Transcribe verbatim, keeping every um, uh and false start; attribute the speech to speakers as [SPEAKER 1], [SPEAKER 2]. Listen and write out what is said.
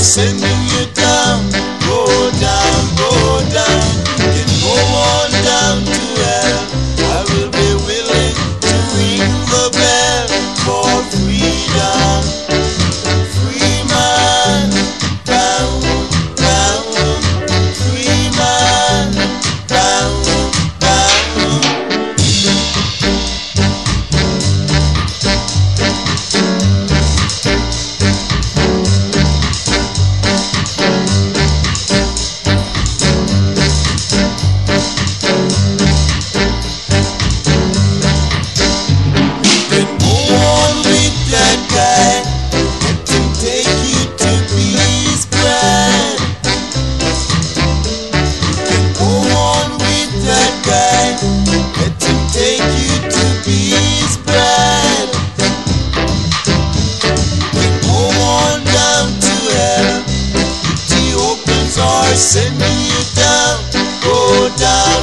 [SPEAKER 1] sending you down. Go down, go down. You can go on down to hell. I will be willing to ring the bell for freedom. Free man, bound, bound. Free man, bound, bound. Sending you down, go down.